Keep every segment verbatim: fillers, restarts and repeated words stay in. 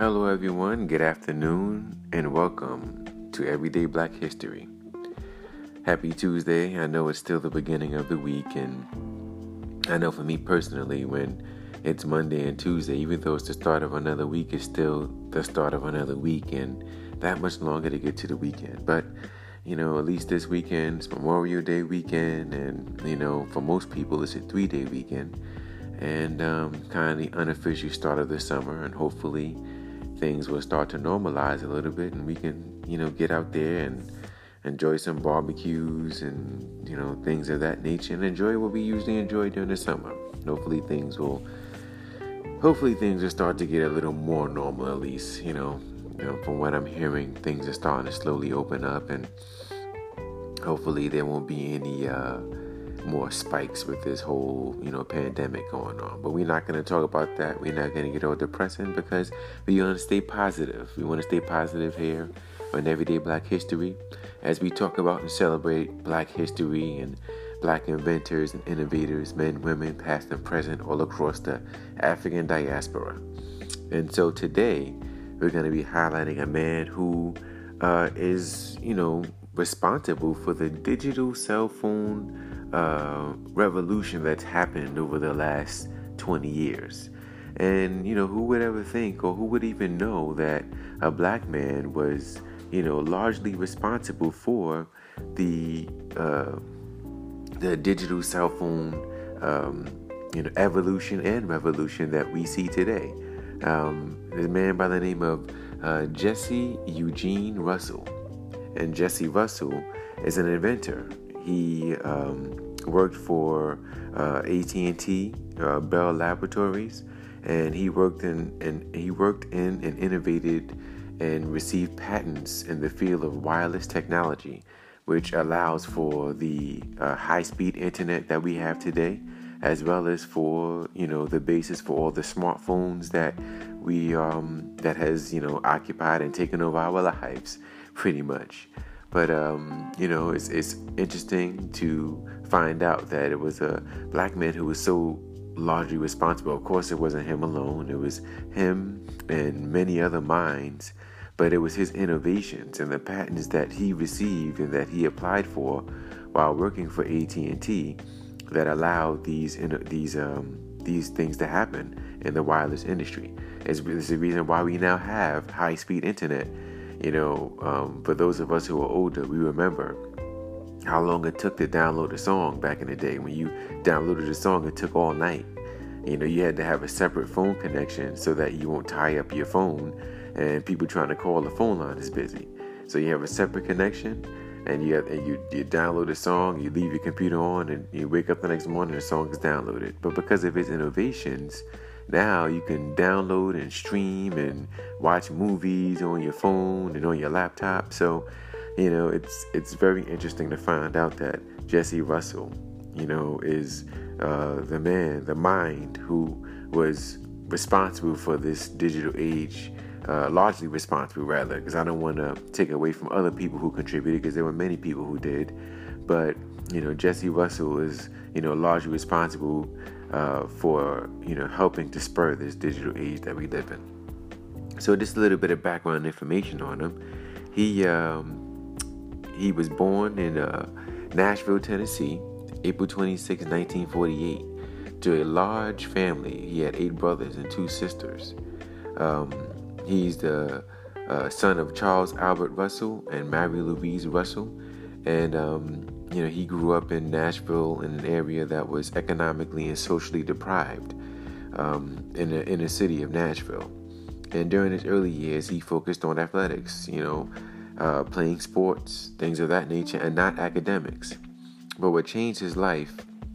Hello, everyone. Good afternoon, and welcome to Everyday Black History. Happy Tuesday. I know it's still the beginning of the week, and I know for me personally, when it's Monday and Tuesday, even though it's the start of another week, it's still the start of another week, and that much longer to get to the weekend. But, you know, at least this weekend, it's Memorial Day weekend, and, you know, for most people, it's a three-day weekend, and um, kind of the unofficial start of the summer, and hopefully things will start to normalize a little bit, and we can, you know, get out there and enjoy some barbecues and, you know, things of that nature, and enjoy what we usually enjoy during the summer. Hopefully things will, hopefully things will start to get a little more normal, at least, you know. You know, from what I'm hearing, things are starting to slowly open up, and hopefully there won't be any uh, more spikes with this whole, you know, pandemic going on. But we're not going to talk about that. We're not going to get all depressing because we want to stay positive. We want to stay positive here on Everyday Black History as we talk about and celebrate Black history and Black inventors and innovators, men, women, past and present, all across the African diaspora. And so today we're going to be highlighting a man who uh, is, you know, responsible for the digital cell phone uh, revolution that's happened over the last twenty years. And, you know, who would ever think, or who would even know that a black man was, you know, largely responsible for the uh, the digital cell phone, um, you know, evolution and revolution that we see today. Um, there's a man by the name of uh, Jesse Eugene Russell. And Jesse Russell is an inventor. He um, worked for uh, A T and T, uh, Bell Laboratories, and he worked in and he worked in and innovated and received patents in the field of wireless technology, which allows for the uh, high-speed internet that we have today, as well as for, you know, the basis for all the smartphones that we um, that has, you know, occupied and taken over our lives, pretty much. But um, you know, it's it's interesting to find out that it was a black man who was so largely responsible. Of course, it wasn't him alone. It was him and many other minds. But it was his innovations and the patents that he received and that he applied for while working for A T and T that allowed these these um, these things to happen in the wireless industry. It's, it's the reason why we now have high-speed internet. You know, um, for those of us who are older, we remember how long it took to download a song back in the day. When you downloaded a song, it took all night. You know, you had to have a separate phone connection so that you won't tie up your phone and people trying to call the phone line is busy. So you have a separate connection, and you have, and you, you download a song, you leave your computer on, and you wake up the next morning and the song is downloaded. But because of his innovations, now you can download and stream and watch movies on your phone and on your laptop. So, you know, it's it's very interesting to find out that Jesse Russell, you know, is uh, the man, the mind who was responsible for this digital age, uh, largely responsible rather, because I don't want to take away from other people who contributed, because there were many people who did. But, you know, Jesse Russell is, you know, largely responsible Uh, for, you know, helping to spur this digital age that we live in. So just a little bit of background information on him. He um, he was born in uh, Nashville, Tennessee, April twenty-sixth, nineteen forty-eight, to a large family. He had eight brothers and two sisters. Um, he's the uh, son of Charles Albert Russell and Mary Louise Russell, and um, you know, he grew up in Nashville, in an area that was economically and socially deprived, um, in the inner city of Nashville. And during his early years, he focused on athletics, you know, uh, playing sports, things of that nature, and not academics. But what changed his life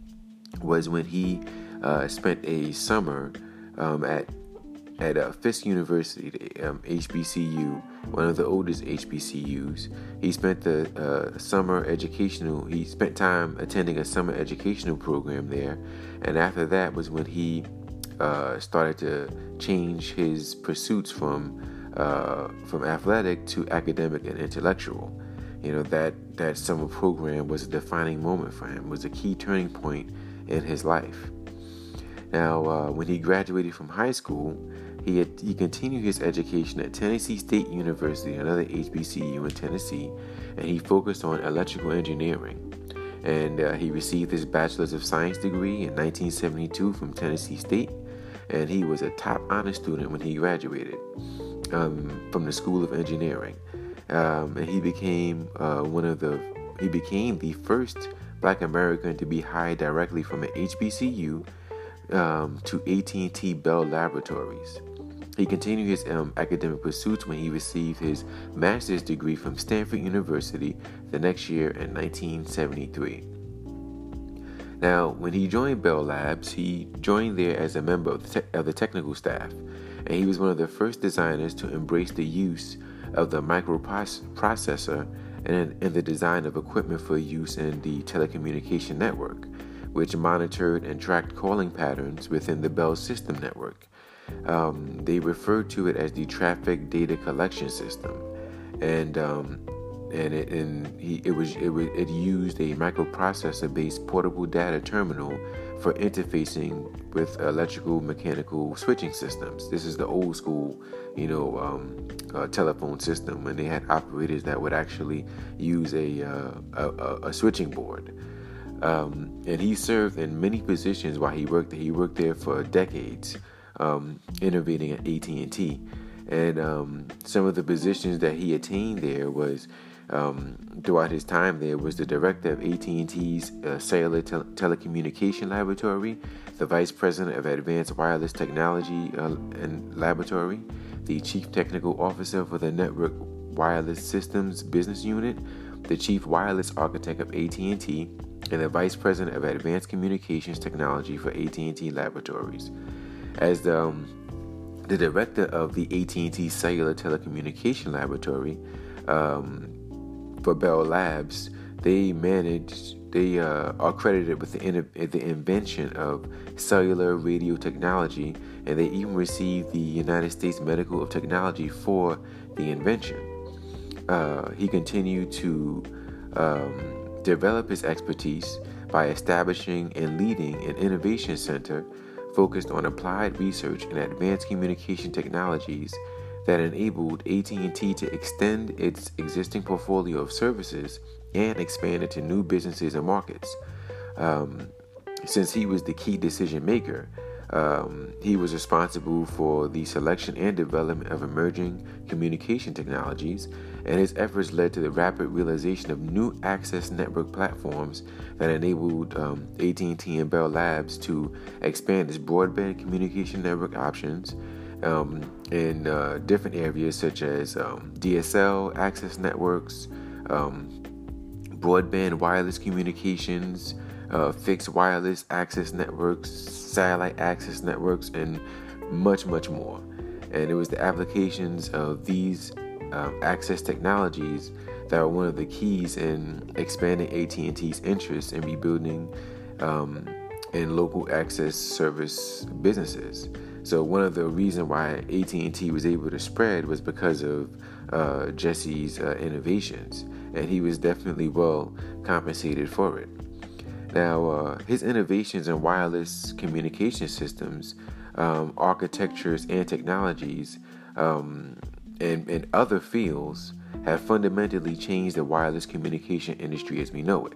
was when he uh, spent a summer um, at at uh, Fisk University, um, H B C U, one of the oldest H B C Us. He spent the uh, summer educational, he spent time attending a summer educational program there. And after that was when he uh, started to change his pursuits from uh, from athletic to academic and intellectual. You know, that, that summer program was a defining moment for him, was a key turning point in his life. Now, uh, when he graduated from high school, He had, he continued his education at Tennessee State University, another H B C U in Tennessee, and he focused on electrical engineering. And uh, he received his Bachelor's of Science degree in nineteen seventy-two from Tennessee State, and he was a top honor student when he graduated um, from the School of Engineering. Um, and he became uh, one of the he became the first Black American to be hired directly from an H B C U um, to A T and T Bell Laboratories. He continued his um, academic pursuits when he received his master's degree from Stanford University the next year in nineteen seventy-three. Now, when he joined Bell Labs, he joined there as a member of the, te- of the technical staff, and he was one of the first designers to embrace the use of the microprocessor and in the design of equipment for use in the telecommunication network, which monitored and tracked calling patterns within the Bell system network. Um, they referred to it as the Traffic Data Collection System, and um, and it and he it was it was it used a microprocessor-based portable data terminal for interfacing with electrical mechanical switching systems. This is the old school, you know, um, uh, telephone system when they had operators that would actually use a uh, a, a switching board. Um, and he served in many positions while he worked there. He worked there for decades. Um, innovating at A T and T, and um, some of the positions that he attained there was um, throughout his time there was the director of A T and T's uh, cellular tel- telecommunication laboratory, the vice president of advanced wireless technology uh, and laboratory, the chief technical officer for the network wireless systems business unit, the chief wireless architect of A T and T, and the vice president of advanced communications technology for A T and T laboratories. As the, um, the director of the A T and T Cellular Telecommunication Laboratory um, for Bell Labs, they managed, they uh, are credited with the, in, the invention of cellular radio technology, and they even received the United States Medal of Technology for the invention. Uh, he continued to um, develop his expertise by establishing and leading an innovation center focused on applied research and advanced communication technologies that enabled A T and T to extend its existing portfolio of services and expand into new businesses and markets. Um, since he was the key decision maker, um, he was responsible for the selection and development of emerging communication technologies, and his efforts led to the rapid realization of new access network platforms that enabled um, A T and T and Bell Labs to expand its broadband communication network options um, in uh, different areas such as um, D S L access networks, um, broadband wireless communications, uh, fixed wireless access networks, satellite access networks, and much, much more. And it was the applications of these um, access technologies that are one of the keys in expanding A T and T's interest in rebuilding um, in local access service businesses. So one of the reasons why A T and T was able to spread was because of uh, Jesse's uh, innovations, and he was definitely well compensated for it. Now, uh, his innovations in wireless communication systems, um, architectures, and technologies um, in, in other fields have fundamentally changed the wireless communication industry as we know it.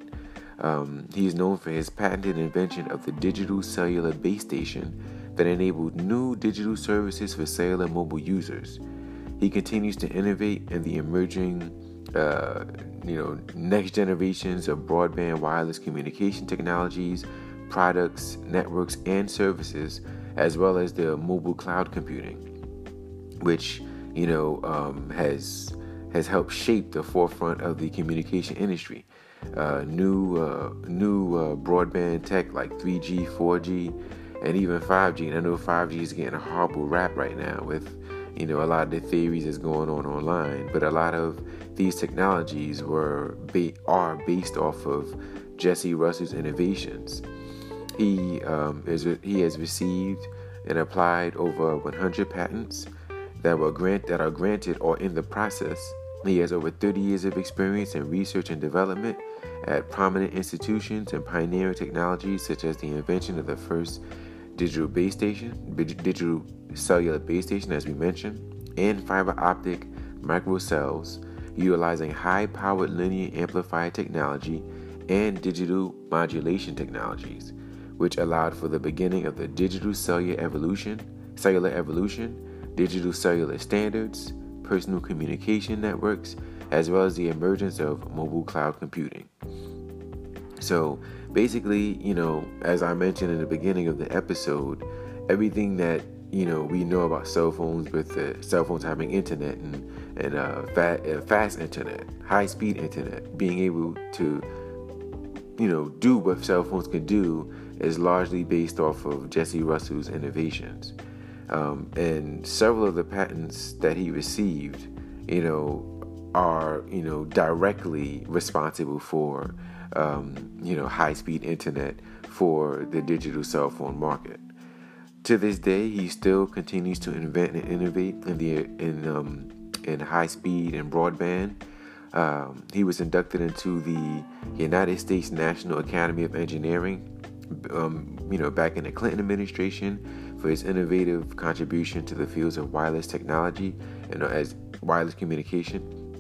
Um, he is known for his patented invention of the digital cellular base station that enabled new digital services for cellular mobile users. He continues to innovate in the emerging Uh, you know, next generations of broadband wireless communication technologies, products, networks, and services, as well as the mobile cloud computing, which, you know, um, has has helped shape the forefront of the communication industry. Uh, new uh, new uh, broadband tech like three G, four G, and even five G. And I know five G is getting a horrible rap right now with, you know, a lot of the theories that's going on online, but a lot of these technologies were ba- are based off of Jesse Russell's innovations. He um, is he has received and applied over one hundred patents that were grant that are granted or in the process. He has over thirty years of experience in research and development at prominent institutions and pioneering technologies such as the invention of the first digital base station, digital cellular base station, as we mentioned, and fiber optic microcells, utilizing high-powered linear amplifier technology and digital modulation technologies, which allowed for the beginning of the digital cellular evolution, cellular evolution, digital cellular standards, personal communication networks, as well as the emergence of mobile cloud computing. So basically, you know, as I mentioned in the beginning of the episode, everything that, you know, we know about cell phones, with the cell phones having internet and, and uh, fa- uh, fast internet, high-speed internet, being able to, you know, do what cell phones can do, is largely based off of Jesse Russell's innovations. Um, and several of the patents that he received, you know, are, you know, directly responsible for, um, you know, high-speed internet for the digital cell phone market. To this day, he still continues to invent and innovate in the in um, in high-speed and broadband. Um, he was inducted into the United States National Academy of Engineering, um, you know, back in the Clinton administration, for his innovative contribution to the fields of wireless technology and uh, as wireless communication.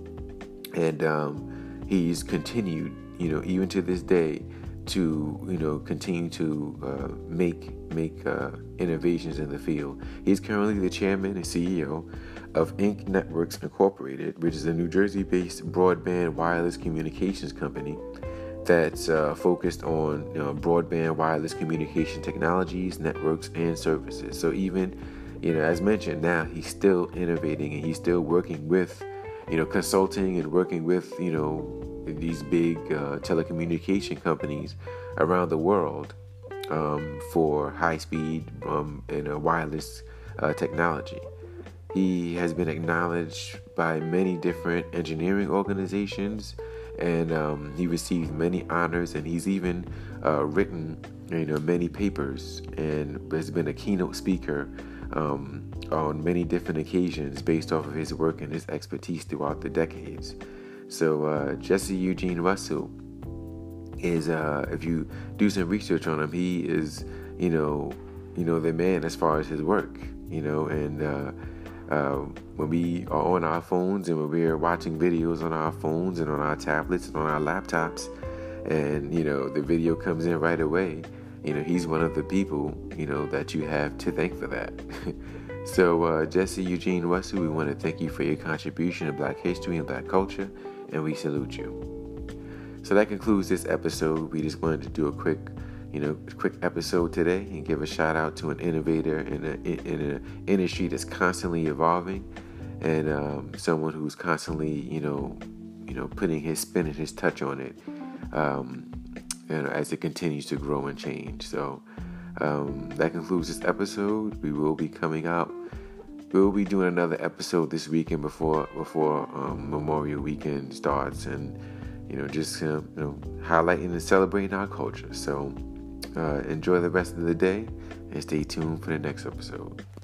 And um, he's continued, you know, even to this day, to, you know, continue to uh, make make uh, innovations in the field. He's currently the chairman and C E O of Ink Networks Incorporated, which is a New Jersey-based broadband wireless communications company that's uh, focused on, you know, broadband wireless communication technologies, networks, and services. So even, you know, as mentioned, now he's still innovating and he's still working with, you know, consulting and working with, you know, these big uh, telecommunication companies around the world um, for high-speed um, and uh, wireless uh, technology. He has been acknowledged by many different engineering organizations, and um, he received many honors, and he's even uh, written, you know, many papers, and has been a keynote speaker um, on many different occasions based off of his work and his expertise throughout the decades. So uh, Jesse Eugene Russell is, uh, if you do some research on him, he is, you know, you know, the man as far as his work, you know, and uh, uh, when we are on our phones and when we're watching videos on our phones and on our tablets and on our laptops, and, you know, the video comes in right away, you know, he's one of the people, you know, that you have to thank for that. So uh, Jesse Eugene Russell, we want to thank you for your contribution to Black history and Black culture, and we salute you. So that concludes this episode. We just wanted to do a quick, you know, quick episode today and give a shout out to an innovator in a in an industry that's constantly evolving, and um, someone who's constantly, you know, you know, putting his spin and his touch on it, um, and as it continues to grow and change. So um, that concludes this episode. We will be coming out. We'll be doing another episode this weekend before before um, Memorial Weekend starts, and, you know, just uh, you know, highlighting and celebrating our culture. So uh, enjoy the rest of the day and stay tuned for the next episode.